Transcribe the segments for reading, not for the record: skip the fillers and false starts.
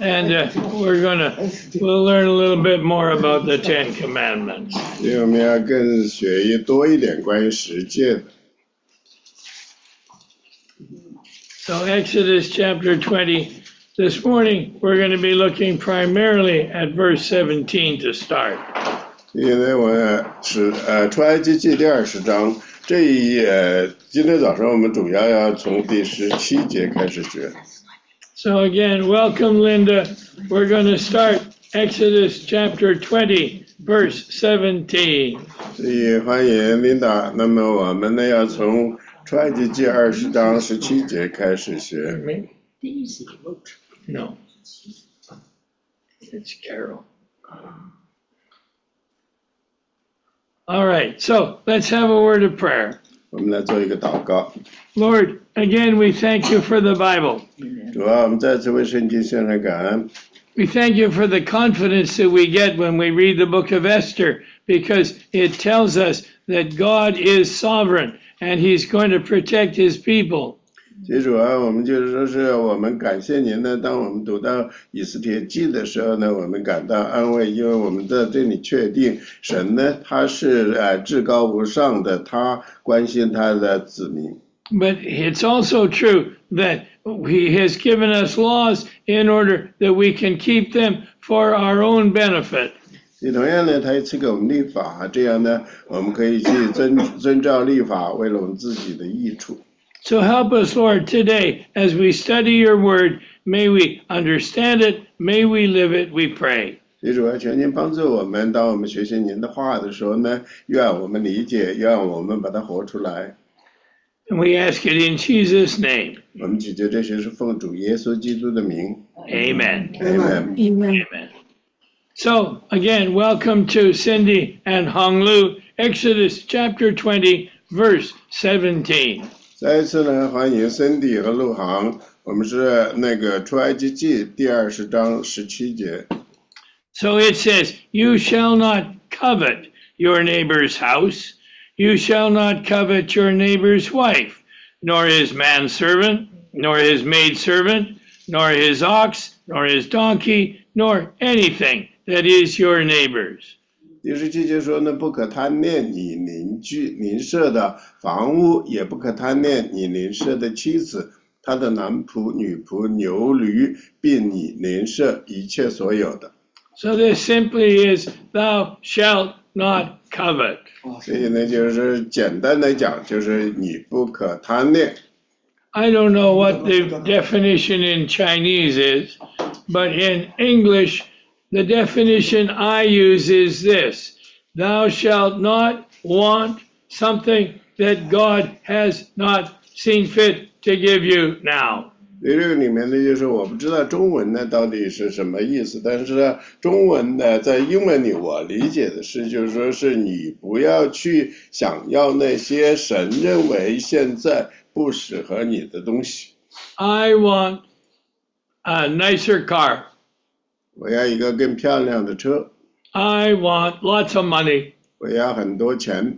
And we'll learn a little bit more about the Ten Commandments. 所以我们要更学多一点关于十诫的。 So Exodus chapter 20. This morning we're going to be looking primarily at verse 17 to start. 因为我是出埃及记第20章，今天早上我们主要从第17节开始学。 So again, welcome Linda. We're going to start Exodus chapter 20, verse 17. 所以欢迎 Linda。那么我们呢要从出埃及记20章17节开始学。 No, it's Carol. All right, so let's have a word of prayer. 我们来做一个祷告。 Lord, again, we thank you for the Bible. 主啊，我们再次为圣经献上感恩。 We thank you for the confidence that we get when we read the book of Esther, because it tells us that God is sovereign and he's going to protect his people. 其实主啊，我们就是说是我们感谢您呢。当我们读到以斯帖记的时候呢，我们感到安慰，因为我们在这里确定神呢，他是至高无上的，他关心他的子民。 But it's also true that he has given us laws in order that we can keep them for our own benefit. 同样呢，他也赐给我们律法，这样呢，我们可以去遵照律法，为了我们自己的益处。 So help us, Lord, today as we study your word. May we understand it. May we live it, we pray. 主啊，求您帮助我们，当我们学习您的话的时候呢，愿我们理解，愿我们把它活出来。 And we ask it in Jesus' name. 我们祈求这些是奉主耶稣基督的名。 Amen. Amen. Amen. So, again, welcome to Cindy and Hong Lu, Exodus chapter 20, verse 17. 再一次呢，欢迎Cindy和陆航，我们是那个出埃及记第20章17节。 So it says, "You shall not covet your neighbor's house. You shall not covet your neighbor's wife, nor his manservant, nor his maidservant, nor his ox, nor his donkey, nor anything that is your neighbor's." 第17节说呢，不可贪恋你邻舍的房屋，也不可贪恋你邻舍的妻子，他的男仆、女仆、牛驴，并你邻舍一切所有的。 So this simply is, "Thou shalt not covet." 所以呢，就是简单的讲，就是你不可贪恋。 I don't know what the definition in Chinese is, but in English, the definition I use is this: "Thou shalt not want something that God has not seen fit to give you now." 这个里面呢，就是我不知道中文呢到底是什么意思，但是呢，中文呢在英文里我理解的是，就是说是你不要去想要那些神认为现在不适合你的东西。 I want a nicer car. 我要一个更漂亮的车。 I want lots of money. 我要很多钱。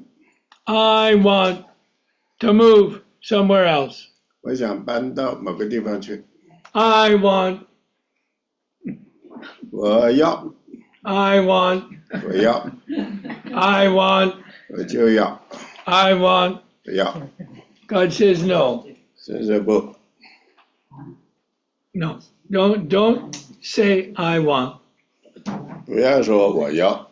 I want to move somewhere else. 我想搬到某个地方去。 I want. 我要。 I want. 我要。 I want. 我就要。 I want. 我要。 God says no. 神说不。 No, don't say I want. 不要说我要。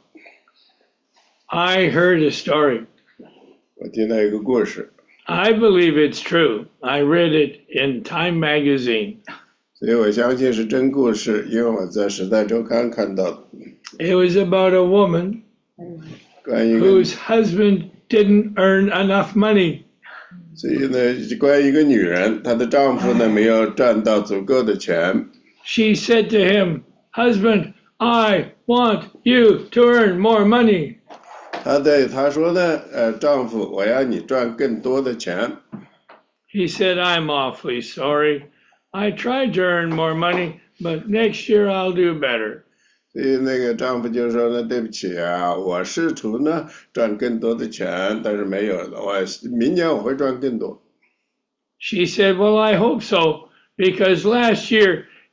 I heard a story. 我听到一个故事。 I believe it's true. I read it in Time magazine. 所以我相信是真故事，因为我在《时代周刊》看到的。 It was about a woman whose husband didn't earn enough money. 所以呢，关于一个女人，她的丈夫呢没有赚到足够的钱。 She said to him, "Husband, I want you to earn more money." 她说呢，丈夫，我要你赚更多的钱。 He said, "I'm awfully sorry. I tried to earn more money, but next year I'll do better." 所以那个丈夫就说呢，对不起啊，我试图呢赚更多的钱，但是没有了，明年我会赚更多。 She said, "Well, I hope so, because last year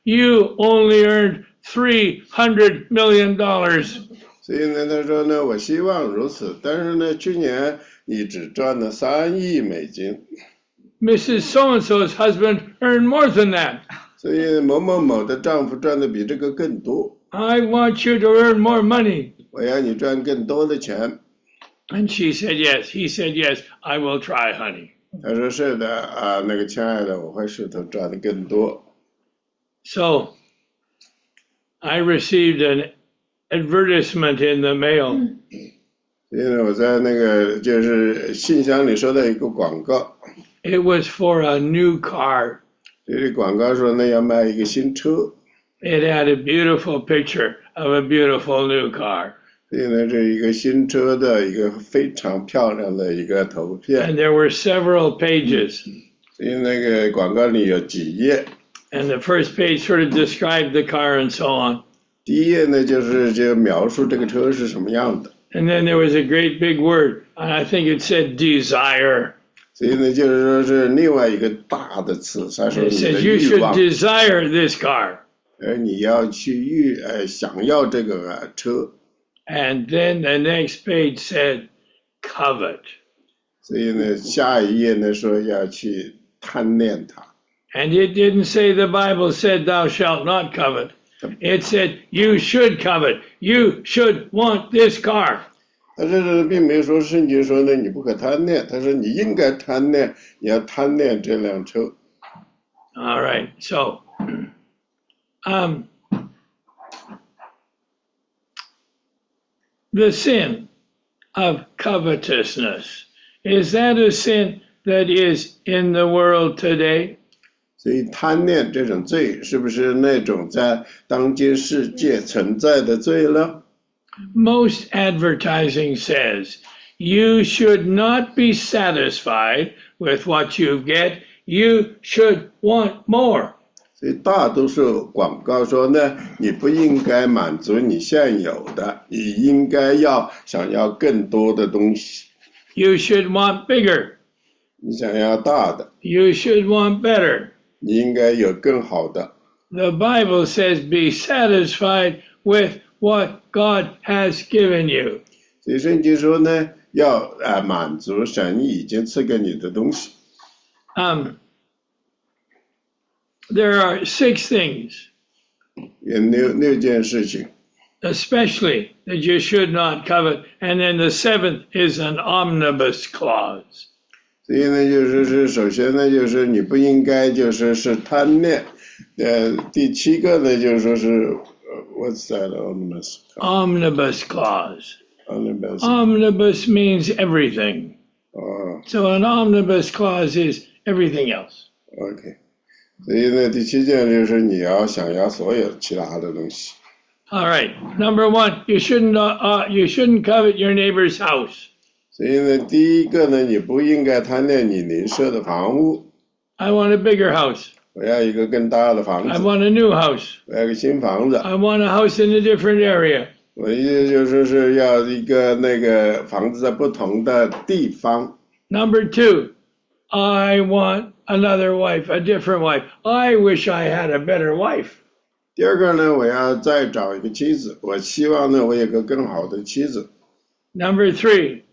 you only earned $300 million. 所以呢，他说呢，我希望如此，但是呢，去年你只赚了$3亿。 Mrs. So-and-so's husband earned more than that. 所以某某某的丈夫赚的比这个更多。 I want you to earn more money. 我要你赚更多的钱。 And she said yes. He said yes. I will try, honey. 他说是的啊，那个亲爱的，我会试图赚的更多。 So I received an advertisement in the mail. 所以呢，我在那个就是信箱里收到一个广告。 It was for a new car. 这个广告说呢，要卖一个新车。 It had a beautiful picture of a beautiful new car. 所以呢，这一个新车的一个非常漂亮的一个图片。 And there were several pages. 所以那个广告里有几页。 And the first page sort of described the car and so on. 第一页呢，就是就描述这个车是什么样的。 And then there was a great big word, and I think it said desire. 所以呢，就是说是另外一个大的词，他说 It 你的 says you 欲 should 望， desire this car. 而你要去想要这个车。 And then the next page said covet. 所以呢，下一页呢说要去贪恋它。 And it didn't say the Bible said thou shalt not covet. It said you should covet. You should want this car. 他这并没有说圣经说呢你不可贪恋，他说你应该贪恋，你要贪恋这辆车。 All right. So, the sin of covetousness, is that a sin that is in the world today? 所以贪恋这种罪是不是那种在当今世界存在的罪呢？ Most advertising says you should not be satisfied with what you get. You should want more. 所以大多数广告说呢，你不应该满足你现有的，你应该想要更多的东西。 You should want bigger. 你想要大的， You should want better. 你应该有更好的。 The Bible says be satisfied with what God has given you. 所以圣经说呢，要满足神已经赐给你的东西。 There are 6 things, 有六件事情， especially that you should not covet, and then the 7th is an omnibus clause. 所以呢，就是首先呢，就是你不应该是贪恋。第7个呢，就是说是what's that omnibus? Omnibus clause. Omnibus. Omnibus means everything. 哦 So an omnibus clause is everything else. ，OK。所以呢，第7件就是你要想要所有其他的东西。 All right. Number 1, you shouldn't covet your neighbor's house. 所以呢，第一个呢，你不应该贪恋你邻舍的房屋。 I want a bigger house. 我要一个更大的房 I 子， want a new house. 我要一个新房子。 I want a house in a different area. 我意思就是要一个那个房子在不同的地方。 Number 2, I want another wife, a different wife. I wish I had a better wife. 第二个呢，我要再找一个妻子，我希望呢，我有个更好的妻子。 Number 3,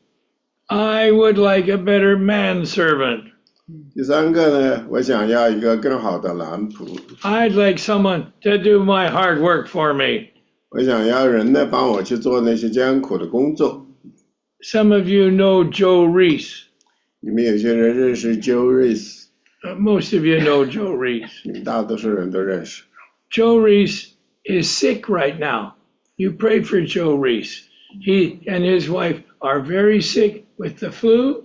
I would like a better manservant. 第三个呢，我想要一个更好的男仆， I'd like someone to do my hard work for me. 我想要人呢帮我去做那些艰苦的工作。 Some of you know Joe Reese. 你们有些人认识 Joe Reese， Most of you know Joe Reese. 你们大多数人都认识。 Joe Reese is sick right now. You pray for Joe Reese. He and his wife are very sick with the flu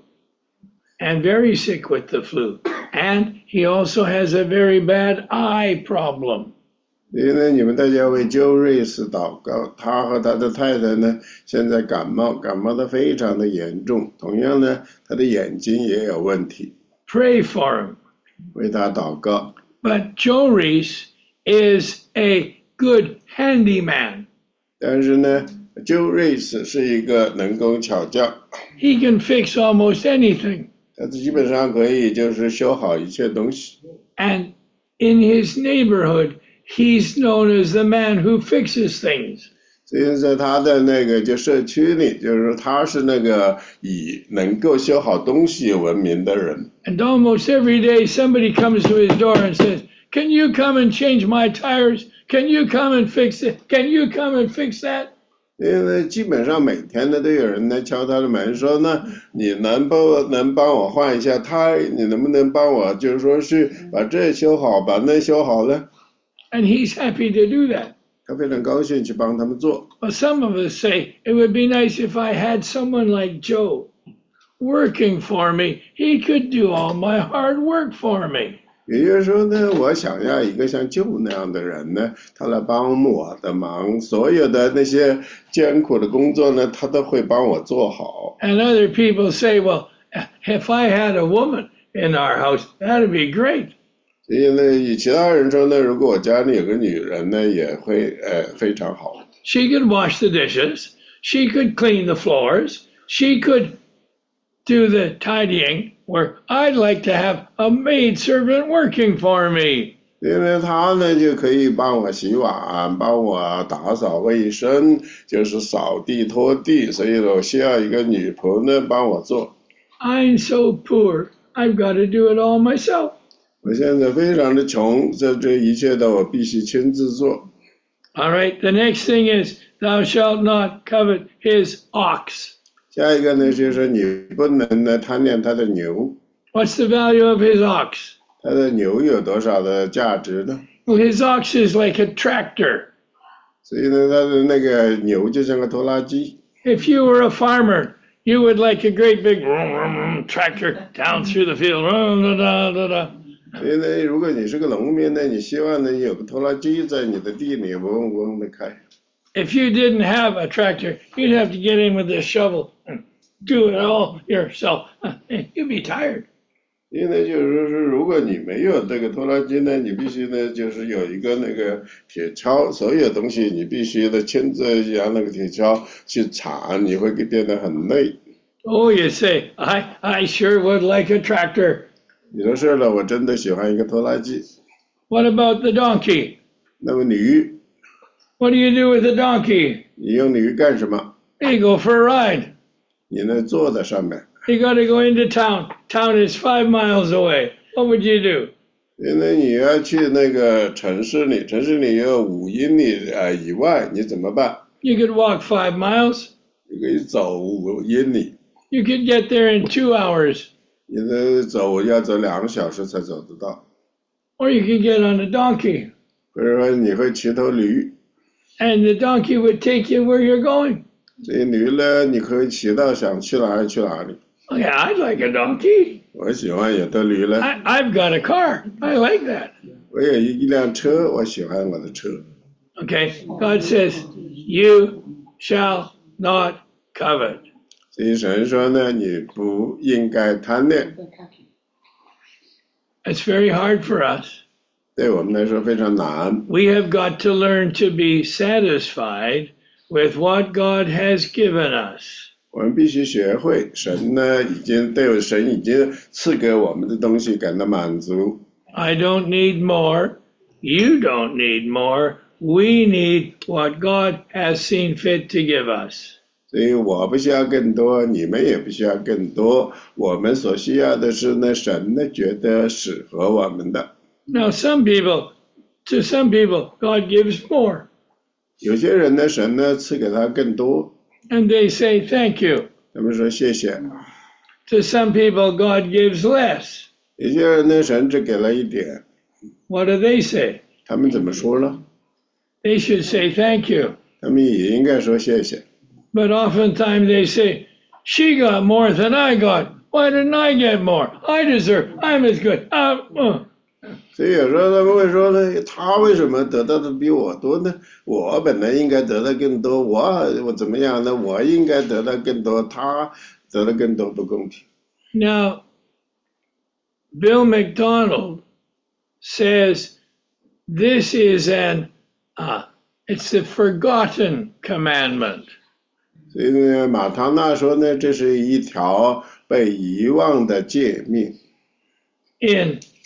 and very sick with the flu. And he also has a very bad eye problem. 所以呢，你们大家为 Joe Reese 祷告，他和他的太太呢，现在感冒的非常的严重，同样呢，他的眼睛也有问题， Pray for him. 为他祷告。 But Joe Reese is a good handyman. 但是呢，Joe Reese 是一个能工巧匠， He can fix almost anything. 他基本上可以修好一切东西。 And in his neighborhood, he's known as the man who fixes things. 所以在他的那个就社区里，就是说他是那个以能够修好东西闻名的人。 And almost every day somebody comes to his door and says, "Can you come and change my tires? Can you come and fix it? Can you come and fix that?" 因为基本上每天呢都有人来敲他的门，说呢，你能帮我换一下胎？你能不能帮我就是说是把这修好，把那修好呢？ And he's happy to do that. 他非常高兴去帮他们做。 Well, some of us say it would be nice if I had someone like Joe working for me. He could do all my hard work for me. 也就是说呢，我想要一个像舅那样的人呢，他来帮我的忙，所有的那些艰苦的工作呢，他都会帮我做好。 And other people say, well, if I had a woman in our house, that'd be great. 所以呢，以其他人说呢，如果我家里有个女人呢，也会非常好。 She could wash the dishes. She could clean the floors. She could do the tidying. Where I'd like to have a maidservant working for me. 因为她呢就可以帮我洗碗，帮我打扫卫生，就是扫地拖地，所以我需要一个女仆呢帮我做。 I'm so poor. I've got to do it all myself. 我现在非常的穷，这一切的我必须亲自做。 All right, the next thing is, thou shalt not covet his ox. 下一个呢，就是你不能呢贪恋他的牛。 What's the value of his ox? 他的牛有多少的价值呢？ Well, his ox is like a tractor. 所以呢，他的那个牛就像个拖拉机。 If you were a farmer, you would like a great big tractor down through the field. 所以呢，如果你是个农民呢，你希望呢有个拖拉机在你的地里嗡嗡的开。 If you didn't have a tractor, you'd have to get in with a shovel and do it all yourself. You'd be tired. 因为就是说，如果你没有这个拖拉机呢，你必须呢就是有一个那个铁锹，所有东西你必须的亲自用那个铁锹去铲，你会变得很累。 Oh, you say, I sure would like a tractor. 你说是了，我真的喜欢一个拖拉机。 What about the donkey? 那么驴， What do you do with the donkey? 你用驴干什么？ You go for a ride. 你呢坐在上面。 You got to go into town. Town is 5 miles away. What would you do? 因为你要去那个城市里，城市里有5英里以外，你怎么办？ You could walk 5 miles. 你可以走5英里。 You could get there in 2 hours. 你的要走2个小时才走得到。 Or you could get on a donkey. 或者说你会骑头驴。 And the donkey would take you where you're going. 这些驴呢，你可以骑到想去哪里去哪里。 Oh, yeah, I'd like a donkey. 我喜欢有的驴呢。 I've got a car. I like that. 我有一辆车，我喜欢我的车。 Okay, God says, you shall not covet. 所以神说呢，你不应该贪恋。 It's very hard for us. 对我们来说非常难。 We have got to learn to be satisfied with what God has given us. 我们必须学会，神呢神已经赐给我们的东西感到满足。 I don't need more. You don't need more. We need what God has seen fit to give us. 所以我不需要更多，你们也不需要更多。我们所需要的是呢，神呢觉得适合我们的。 Now, to some people, God gives more. 有些人呢，神呢赐给他更多， And they say, thank you. 他们说谢谢。 To some people, God gives less. 有些人呢，神只给了一点， What do they say? 他们怎么说呢？ They should say, thank you. 他们也应该说谢谢。 But oftentimes they say, she got more than I got. Why didn't I get more? I deserve. I'm as good. 所以有时候他们会说呢，他为什么得到的比我多呢？我本来应该得到更多，我怎么样呢？我应该得到更多，他得到更多不公平。 Now, Bill McDonald says this is it's the forgotten commandment. 所以呢，马唐纳说呢，这是一条被遗忘的诫命。 In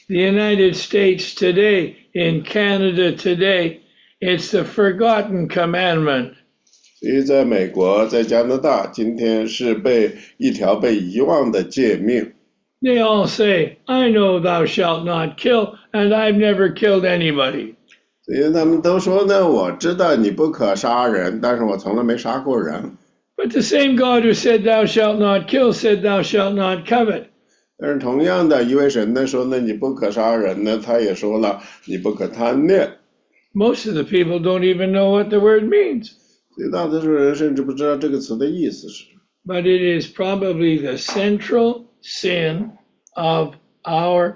the United States today, in Canada today, it's the forgotten commandment. 所以在美国，在加拿大，今天是一条被遗忘的诫命。 They all say, I know thou shalt not kill, and I've never killed anybody. 所以他们都说呢，我知道你不可杀人，但是我从来没杀过人。 But the same God who said thou shalt not kill said thou shalt not covet. 但是同样的一位神呢说呢，你不可杀人呢，他也说了，你不可贪恋。 Most of the people don't even know what the word means. 所以大多数人甚至不知道这个词的意思是。 But it is probably the central sin of our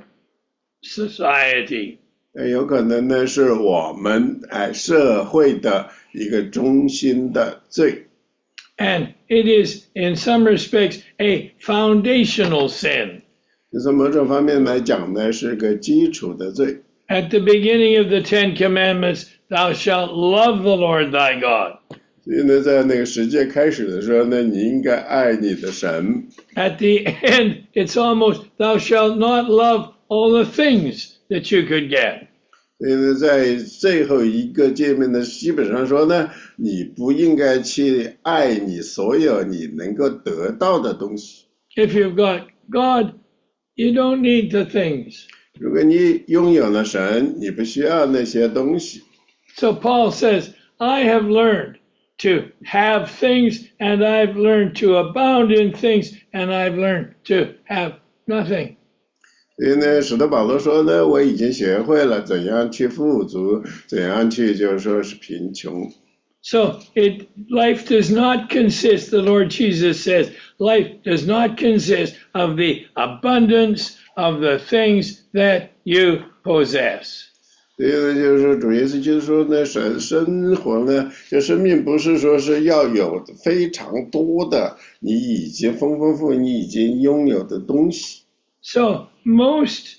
society. 有可能呢是我们社会的一个中心的罪。 And it is, in some respects, a foundational sin. 从某种方面来讲呢，是个基础的罪。 At the beginning of the Ten Commandments, thou shalt love the Lord thy God. 所以呢，在那个十诫开始的时候呢，你应该爱你的神。 At the end, it's almost, thou shalt not love all the things that you could get. 所以呢，在最后一个诫命呢，基本上说呢，你不应该去爱你所有你能够得到的东西。 If you've got God, you don't need the things. 如果你拥有了神，你不需要那些东西。 So Paul says, I have learned to have things, and I've learned to abound in things, and I've learned to have nothing. 所以呢，使徒保罗说呢，我已经学会了怎样去富足，怎样去就是说是贫穷。 So life does not consist, the Lord Jesus says, life does not consist of the abundance of the things that you possess. 所以呢，就是说主耶稣就是说呢，生活呢，就生命不是说是要有非常多的你已经丰富你已经拥有的东西。 So most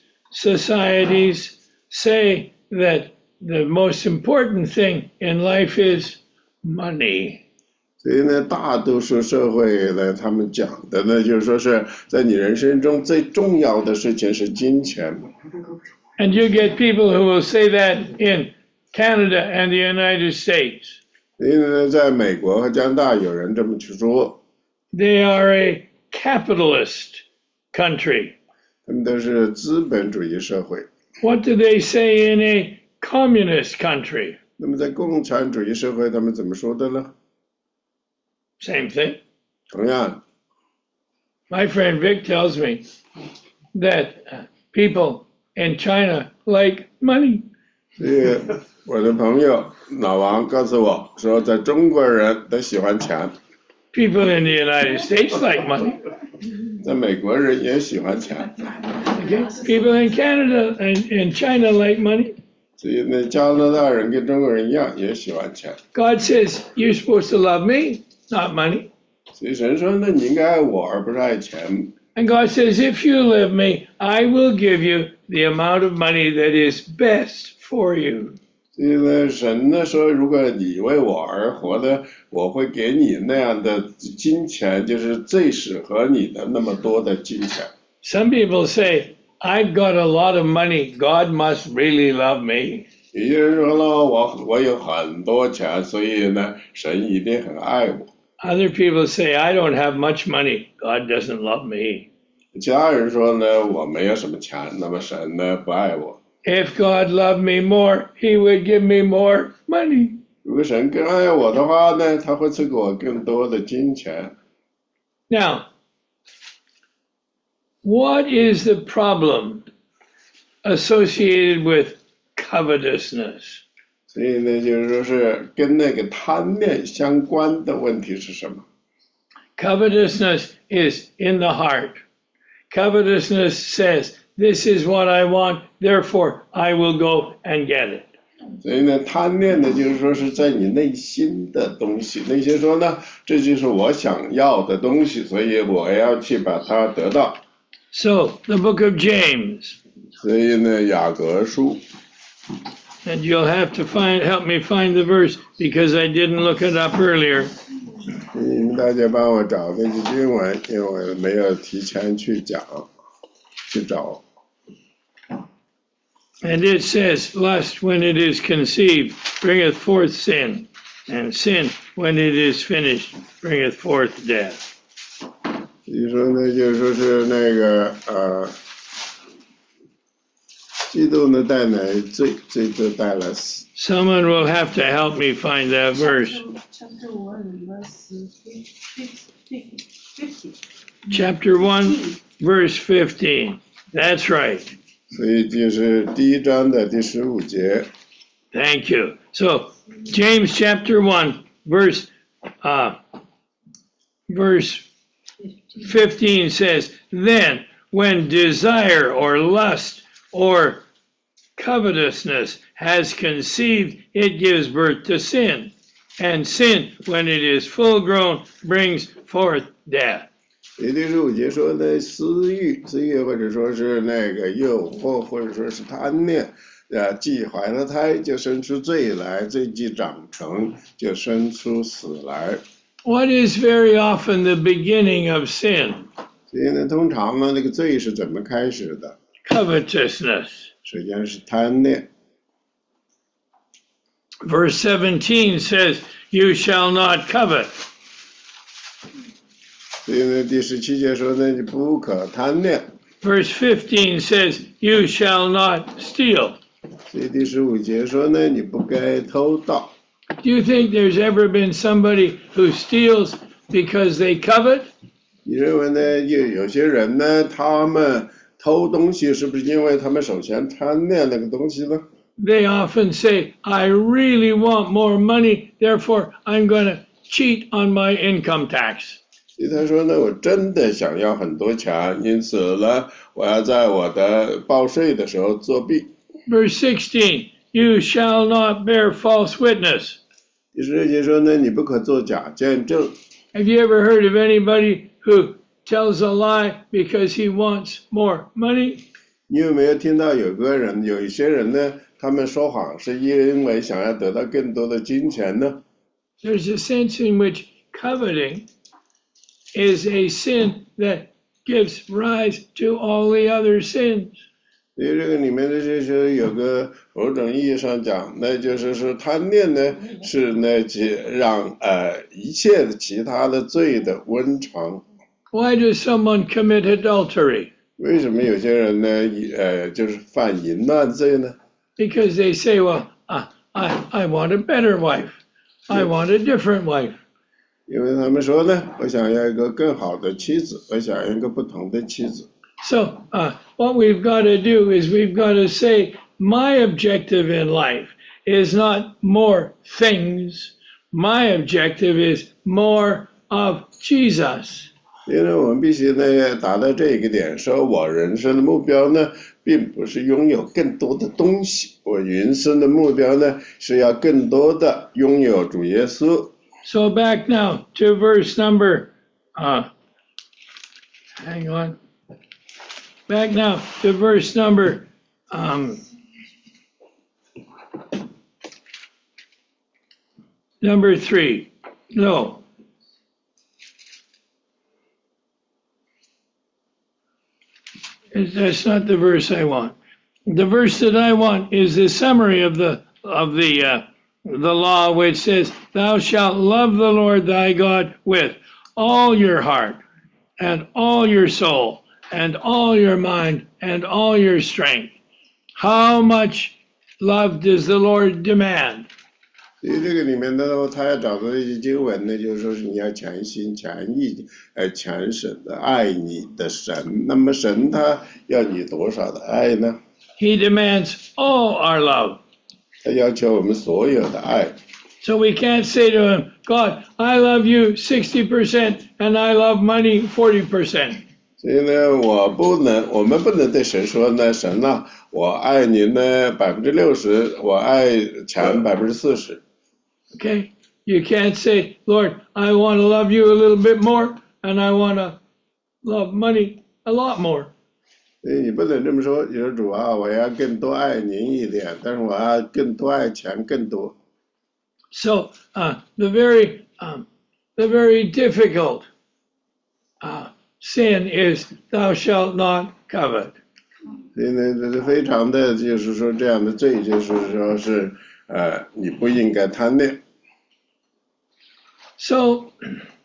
societies say that the most important thing in life is money. 所以呢，大多数社会呢，他们讲的呢，就是说是在你人生中最重要的事情是金钱。 And you get people who will say that in Canada and the United States. 所以呢，在美国和加拿大有人这么去说。 They are a capitalist country. 他们都是资本主义社会。 What do they say in a communist country? 那么在共产主义社会，他们怎么说的呢？ Same thing. 同样。 My friend Vic tells me that people in China like money. 所以我的朋友老王告诉我说，在中国人都喜欢钱。 People in the United States like money. 在美国人也喜欢钱。 Okay. People in Canada and China like money. 所以呢，加拿大人跟中国人一样也喜欢钱。 God says you're supposed to love me, not money. 所以神说呢，你应该爱我，而不是爱钱。 And God says, if you love me, I will give you the amount of money that is best for you. 所以呢，神呢说，如果你为我而活呢，我会给你那样的金钱，就是最适合你的那么多的金钱。 Some people say, I've got a lot of money. God must really love me. 有些人说呢，我有很多钱，所以呢，神一定很爱我。 Other people say, I don't have much money. God doesn't love me. 其他人说呢，我没有什么钱，那么神呢不爱我。 If God loved me more, He would give me more money. 如果神更爱我的话呢，他会赐给我更多的金钱。 Now, what is the problem associated with covetousness? 所以呢，就是说是跟那个贪恋相关的问题是什么？ Covetousness is in the heart. Covetousness says, this is what I want, therefore I will go and get it. 所以呢，贪恋呢，就是说是在你内心的东西。内心说呢，这就是我想要的东西，所以我要去把它得到。 So, the book of James. 所以呢，雅各书。 And you'll have to help me find the verse because I didn't look it up earlier. 你们大家帮我找这句经文，因为我没有提前去找。 And it says, lust, when it is conceived, bringeth forth sin, and sin, when it is finished, bringeth forth death. 所以说呢，就是说是那个嫉妒呢带来罪，罪就带来死。 Someone will have to help me find that verse. Chapter 1, verse 50. Chapter 1, verse 15. That's right. 所以就是第1章的第15节。 Thank you. So, James chapter 1, verse 15 says, Then, when desire or lust or covetousness has conceived, it gives birth to sin. And sin, when it is full grown, brings forth death. 第15节说的私欲或者说是那个诱惑，或者说是贪念，既怀了胎就生出罪来，罪既长成就生出死来。 What is very often the beginning of sin? 所以呢，通常呢，那个罪是怎么开始的？ Covetousness. 实际上是贪念。 Verse 17 says, You shall not covet. 所以呢，第17节说呢，你不可贪念。 Verse 15 says, You shall not steal. 所以第15节说呢，你不该偷盗。 Do you think there's ever been somebody who steals because they covet? 你认为呢？有些人呢，他们偷东西是不是因为他们首先贪恋那个东西呢？ They often say, I really want more money, therefore I'm going to cheat on my income tax. 所以他说呢，我真的想要很多钱，因此呢，我要在我的报税的时候作弊。 Verse 16, You shall not bear false witness. 第16节说呢，你不可作假见证。 Have you ever heard of anybody who tells a lie because he wants more money? 你有没有听到有一些人呢，他们说谎是因为想要得到更多的金钱呢？ There's a sense in which coveting is a sin that gives rise to all the other sins. 所以这个里面的就是有个某种意义上讲，那就是说贪念呢是那些让一切其他的罪的温床。 Why does someone commit adultery? 为什么有些人呢就是犯淫乱罪呢？ Because they say, well, I want a better wife. I want a different wife. 因为他们说呢，我想要一个更好的妻子，我想要一个不同的妻子。 So what we've got to do is we've got to say, my objective in life is not more things. My objective is more of Jesus. 因为我们必须呢达到这一个点，说我人生的目标呢，并不是拥有更多的东西，我人生的目标呢是要更多的拥有主耶稣。 So back now to verse number, hang on. Back now to verse number, number 3. No. That's not the verse I want. The verse that I want is the summary of the law, which says, "Thou shalt love the Lord thy God with all your heart, and all your soul, and all your mind, and all your strength." How much love does the Lord demand? 所以这个里面呢，他要找到一些经文呢，就是说是你要全心全意全神的爱你的神。那么神他要你多少的爱呢？ He demands all our love. 他要求我们所有的爱。 So we can't say to him, God, I love you 60% and I love money 40%. 所以呢，我们不能对神说呢，神啊，我爱你呢60%，我爱钱40%。 Okay? You can't say, Lord, I want to love you a little bit more and I want to love money a lot more. 所以你不能这么说，你说主啊，我要更多爱您一点，但是我要更多爱钱更多。 So the very difficult sin is thou shalt not covet. 所以呢，这是非常的，就是说这样的罪，就是说是你不应该贪恋。 So,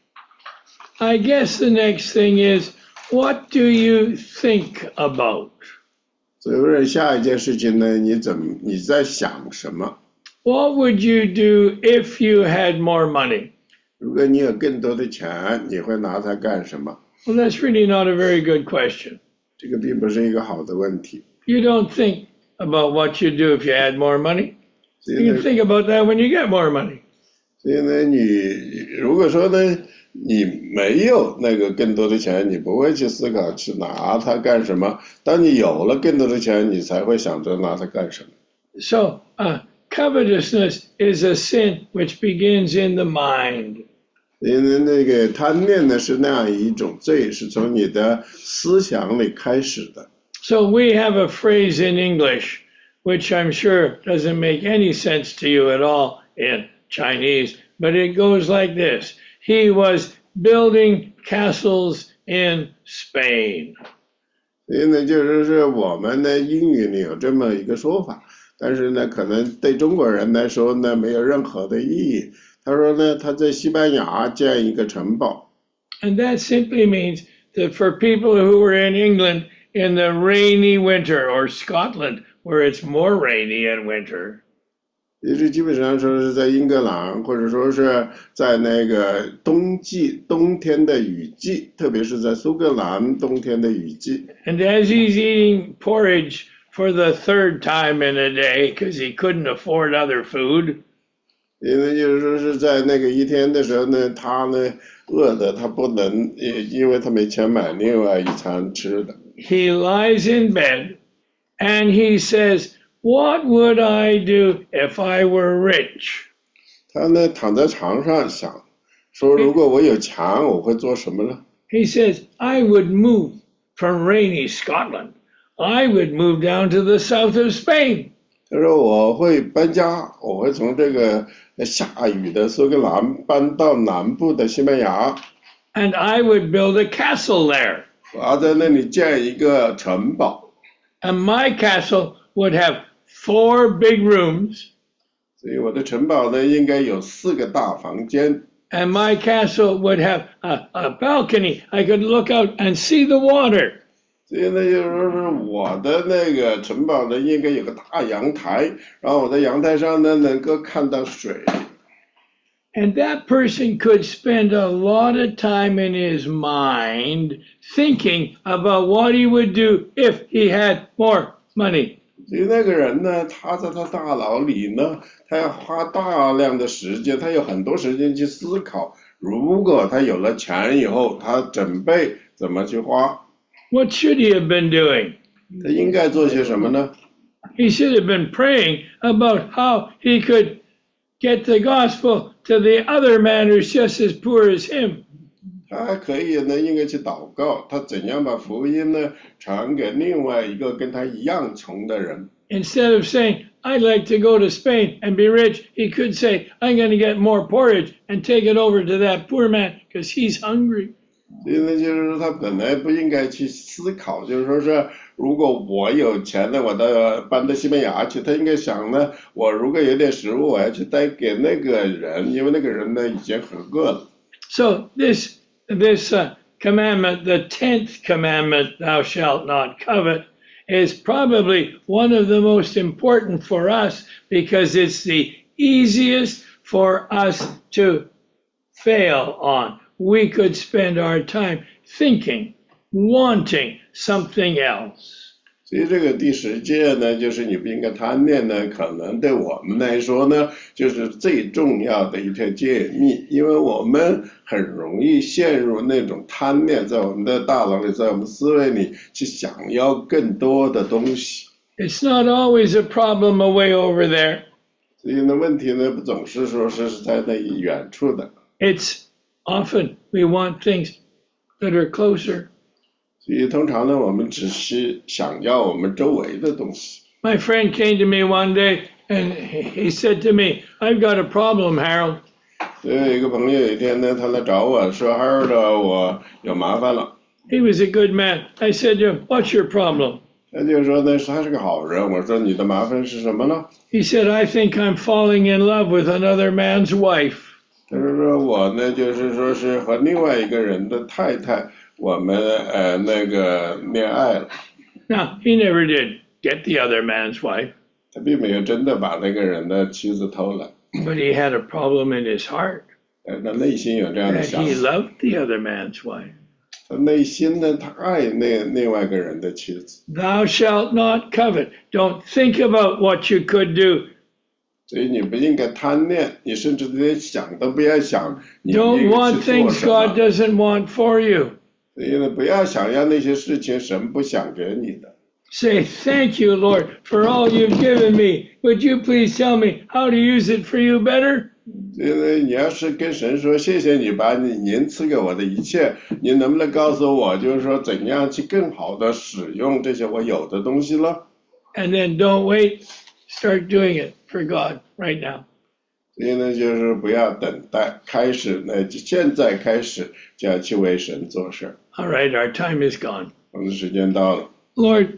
I guess the next thing is, what do you think about? 所以下一件事情呢，你在想什么？ What would you do if you had more money? 如果你有更多的钱，你会拿它干什么？ Well, that's really not a very good question. 这个并不是一个好的问题。 You don't think about what you'd do if you had more money. 所以 You 呢 can think about that when you get more money. 所以呢，你如果说呢，你没有那个更多的钱，你不会去思考去拿它干什么。当你有了更多的钱，你才会想着拿它干什么。 So, covetousness is a sin which begins in the mind. 所以呢，那个贪念呢是那样一种罪，是从你的思想里开始的。 So we have a phrase in English, which I'm sure doesn't make any sense to you at all in Chinese, but it goes like this. He was building castles in Spain. 所以呢，就是我们的英语里有这么一个说法，但是呢，可能对中国人来说呢，没有任何的意义。他说呢，他在西班牙建一个城堡。 And that simply means that for people who were in England in the rainy winter, or Scotland, where it's more rainy in winter, 也是基本上说是在英格兰，或者说是在那个冬天的雨季，特别是在苏格兰冬天的雨季。 and as he's eating porridge for the third time in a day because he couldn't afford other food, 因为就是说是在那个一天的时候呢，他呢饿的他不能，因为他没钱买另外一餐吃的。 he lies in bed and he says, "What would I do if I were rich?" 他呢躺在床上想，说如果我有钱，我会做什么呢？ He says, "I would move from rainy Scotland. I would move down to the south of Spain." 他说我会搬家，我会从这个下雨的苏格兰搬到南部的西班牙， And I would build a castle there. 我要在那里建一个城堡。 And my castle would have 4 big rooms. 所以我的城堡呢，应该有4个大房间。 And my castle would have a balcony. I could look out and see the water. 所以呢，就是说是我的那个城堡呢，应该有个大阳台，然后我在阳台上呢，能够看到水。 And that person could spend a lot of time in his mind thinking about what he would do if he had more money. 所以那个人呢，他在他大脑里呢，他要花大量的时间，他有很多时间去思考，如果他有了钱以后，他准备怎么去花， What should he have been doing? 他应该做些什么呢？ He should have been praying about how he could get the gospel to the other man who's just as poor as him. 他还可以呢，应该去祷告，他怎样把福音呢传给另外一个跟他一样穷的人。 Instead of saying, "I'd like to go to Spain and be rich," he could say, "I'm going to get more porridge and take it over to that poor man because he's hungry." 所以呢，就是说他本来不应该去思考，就是说是如果我有钱呢，我搬到西班牙去，他应该想呢，我如果有点食物，我要去带给那个人，因为那个人呢已经很饿了。 So this commandment, the 10th commandment, "Thou shalt not covet," is probably one of the most important for us because it's the easiest for us to fail on. We could spend our time thinking, wanting something else. 所以这个第10诫呢，就是你不应该贪恋呢，可能对我们来说呢，就是最重要的一条诫命，因为我们很容易陷入那种贪恋，在我们的大脑里，在我们思维里去想要更多的东西。 It's not always a problem away over there. 所以呢，问题呢不总是说是在那远处的， It's often we want things that are closer. 所以通常呢，我们只是想要我们周围的东西。 My friend came to me one day and he said to me, "I've got a problem, Harold." 所以有一个朋友有一天呢，他来找我说：“Harold，我有麻烦了。” He was a good man. I said to him, "What's your problem?" 他就说呢，他是个好人。我说你的麻烦是什么呢？ He said, I think I'm falling in love with another man's wife. 他说我呢，就是说是和另外一个人的太太，我们那个恋爱了。 Now, he never did get the other man's wife, 他并没有真的把那个人的妻子偷了， but he had a problem in his heart 他内心有这样的 that 想 he 法。 loved the other man's wife. 他内心呢，他爱另外一个人的妻子。 Thou shalt not covet. Don't think about what you could do. 所以你不应该贪恋，你甚至连想都不要想，你应 Don't 该 want 去做 things 什 God 么。 doesn't want for you. 所以呢，不要想要那些事情神不想给你的。 Say, thank you, Lord, for all you've given me. Would you please tell me how to use it for you better? 所以呢，你要是跟神说谢谢你把您赐给我的一切，您能不能告诉我，就是说怎样去更好的使用这些我有的东西了？ And then don't wait. Start doing it for God right now. 所以呢，就是不要等待，开始呢，就现在开始就要去为神做事。 All right, our time is gone. 我们的时间到了。 Lord,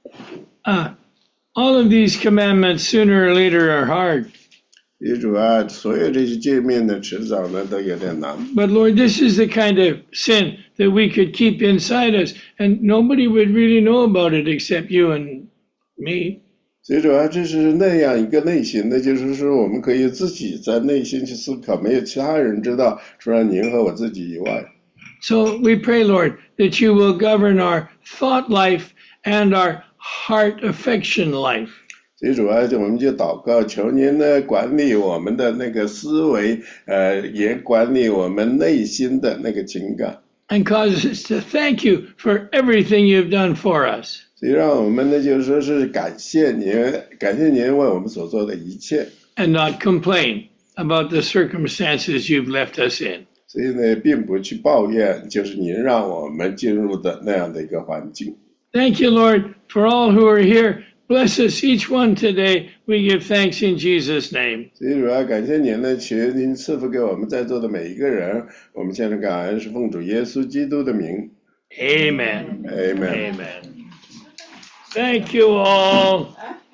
all of these commandments sooner or later are hard. 主啊，所有这些界面呢，迟早呢都有点难。 But Lord, this is the kind of sin that we could keep inside us, and nobody would really know about it except you and me. 所以主啊，这是那样一个类型的，就是说我们可以自己在内心去思考，没有其他人知道，除了您和我自己以外。 So we pray, Lord, that you will govern our thought life and our heart affection life. 所以主啊，我们就祷告，求您呢管理我们的那个思维，也管理我们内心的那个情感， And cause us to thank you for everything you've done for us. 所以让我们呢就是说是感谢您为我们所做的一切， And not complain about the circumstances you've left us in. 所以呢并不去抱怨，就是您让我们进入的那样的一个环境。 Thank you, Lord, for all who are here. Bless us each one today. We give thanks in Jesus' name. 所以主要感谢您呢，求您赐福给我们在座的每一个人。我们现在感恩是奉主耶稣基督的名。 Amen. Amen. Amen. Thank you all.